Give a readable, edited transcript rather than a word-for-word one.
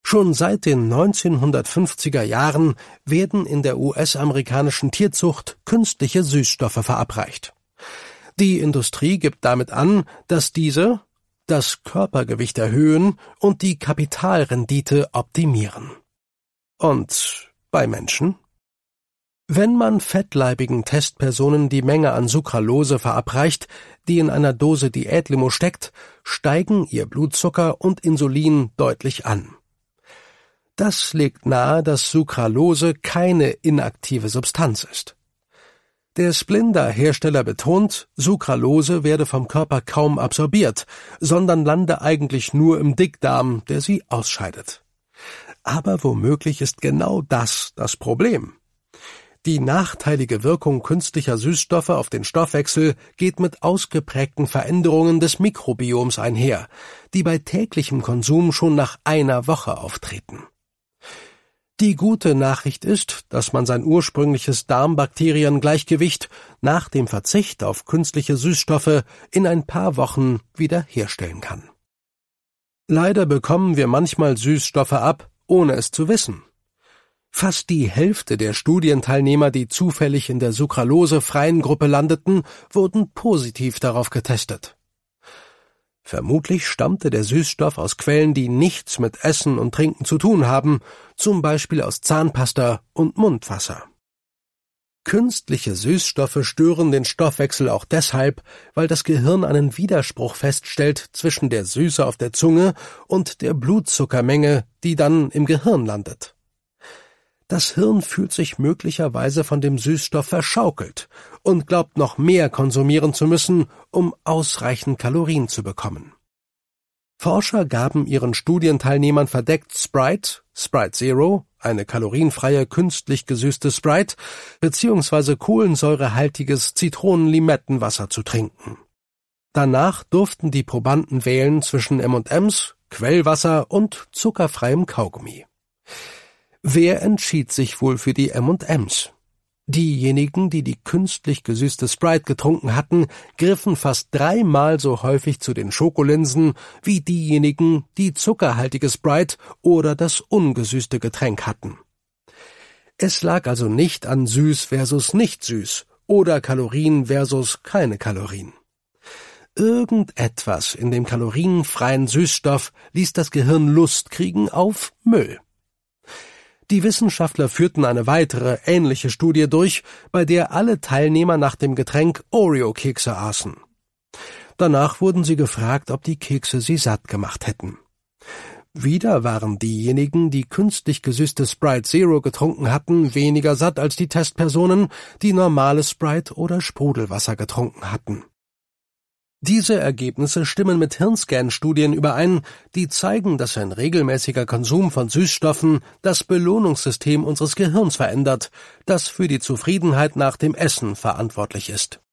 Schon seit den 1950er Jahren werden in der US-amerikanischen Tierzucht künstliche Süßstoffe verabreicht. Die Industrie gibt damit an, dass diese das Körpergewicht erhöhen und die Kapitalrendite optimieren. Und bei Menschen? Wenn man fettleibigen Testpersonen die Menge an Sucralose verabreicht, die in einer Dose Diätlimo steckt, steigen ihr Blutzucker und Insulin deutlich an. Das legt nahe, dass Sucralose keine inaktive Substanz ist. Der Splenda-Hersteller betont, Sucralose werde vom Körper kaum absorbiert, sondern lande eigentlich nur im Dickdarm, der sie ausscheidet. Aber womöglich ist genau das Problem. Die nachteilige Wirkung künstlicher Süßstoffe auf den Stoffwechsel geht mit ausgeprägten Veränderungen des Mikrobioms einher, die bei täglichem Konsum schon nach einer Woche auftreten. Die gute Nachricht ist, dass man sein ursprüngliches Darmbakteriengleichgewicht nach dem Verzicht auf künstliche Süßstoffe in ein paar Wochen wieder herstellen kann. Leider bekommen wir manchmal Süßstoffe ab, ohne es zu wissen. Fast die Hälfte der Studienteilnehmer, die zufällig in der sucralosefreien Gruppe landeten, wurden positiv darauf getestet. Vermutlich stammte der Süßstoff aus Quellen, die nichts mit Essen und Trinken zu tun haben, zum Beispiel aus Zahnpasta und Mundwasser. Künstliche Süßstoffe stören den Stoffwechsel auch deshalb, weil das Gehirn einen Widerspruch feststellt zwischen der Süße auf der Zunge und der Blutzuckermenge, die dann im Gehirn landet. Das Hirn fühlt sich möglicherweise von dem Süßstoff verschaukelt und glaubt noch mehr konsumieren zu müssen, um ausreichend Kalorien zu bekommen. Forscher gaben ihren Studienteilnehmern verdeckt Sprite Zero, eine kalorienfreie künstlich gesüßte Sprite, bzw. kohlensäurehaltiges Zitronen-Limettenwasser zu trinken. Danach durften die Probanden wählen zwischen M&M's, Quellwasser und zuckerfreiem Kaugummi. Wer entschied sich wohl für die M&M's? Diejenigen, die die künstlich gesüßte Sprite getrunken hatten, griffen fast 3-mal so häufig zu den Schokolinsen wie diejenigen, die zuckerhaltige Sprite oder das ungesüßte Getränk hatten. Es lag also nicht an süß versus nicht süß oder Kalorien versus keine Kalorien. Irgendetwas in dem kalorienfreien Süßstoff ließ das Gehirn Lust kriegen auf Müll. Die Wissenschaftler führten eine weitere, ähnliche Studie durch, bei der alle Teilnehmer nach dem Getränk Oreo-Kekse aßen. Danach wurden sie gefragt, ob die Kekse sie satt gemacht hätten. Wieder waren diejenigen, die künstlich gesüßte Sprite Zero getrunken hatten, weniger satt als die Testpersonen, die normale Sprite oder Sprudelwasser getrunken hatten. Diese Ergebnisse stimmen mit Hirnscan-Studien überein, die zeigen, dass ein regelmäßiger Konsum von Süßstoffen das Belohnungssystem unseres Gehirns verändert, das für die Zufriedenheit nach dem Essen verantwortlich ist.